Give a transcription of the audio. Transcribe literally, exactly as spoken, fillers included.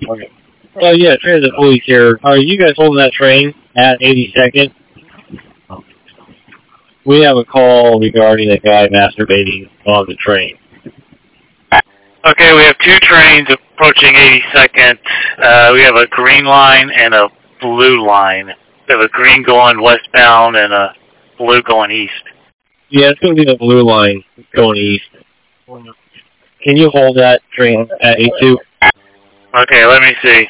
Okay. Oh, yeah, Transit Police here. Are you guys holding that train at eighty-second? We have a call regarding a guy masturbating on the train. Okay, we have two trains approaching eighty-second. Uh, we have a green line and a blue line. We have a green going westbound and a blue going east. Yeah, it's going to be the blue line going east. Can you hold that train at eighty-two? Okay, let me see.